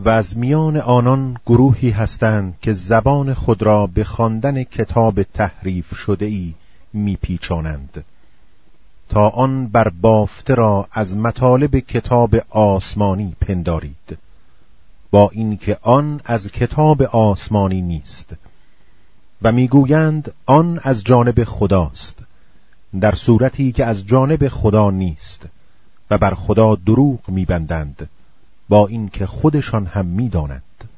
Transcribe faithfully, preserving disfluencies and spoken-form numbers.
و از میان آنان گروهی هستند که زبان خود را به خواندن کتاب تحریف شده ای میپیچانند تا آن بر بافته را از مطالب کتاب آسمانی پندارید، با اینکه آن از کتاب آسمانی نیست، و میگویند آن از جانب خداست، در صورتی که از جانب خدا نیست، و بر خدا دروغ میبندند با اینکه خودشان هم میدانند.